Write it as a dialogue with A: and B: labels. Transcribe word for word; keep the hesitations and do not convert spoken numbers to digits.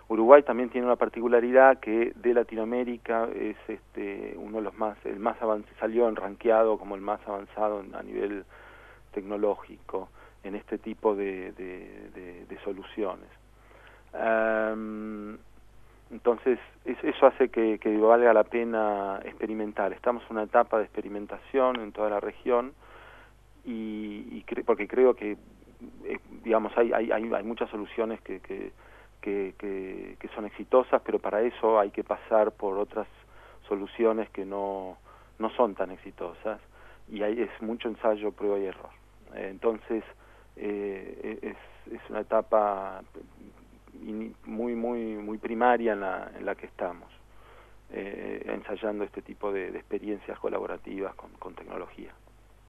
A: Uruguay también tiene una particularidad que de Latinoamérica es este uno de los más, el más avanzado, salió en rankeado como el más avanzado a nivel tecnológico en este tipo de, de, de, de soluciones. Um, entonces eso hace que, que valga la pena experimentar. Estamos en una etapa de experimentación en toda la región y, y cre porque creo que eh, digamos hay, hay, hay, hay muchas soluciones que, que Que, que, que son exitosas, pero para eso hay que pasar por otras soluciones que no, no son tan exitosas, y hay, es mucho ensayo, prueba y error. Eh, entonces, eh, es, es una etapa muy, muy, muy primaria en la, en la que estamos, eh, ensayando este tipo de, de experiencias colaborativas con, con tecnología.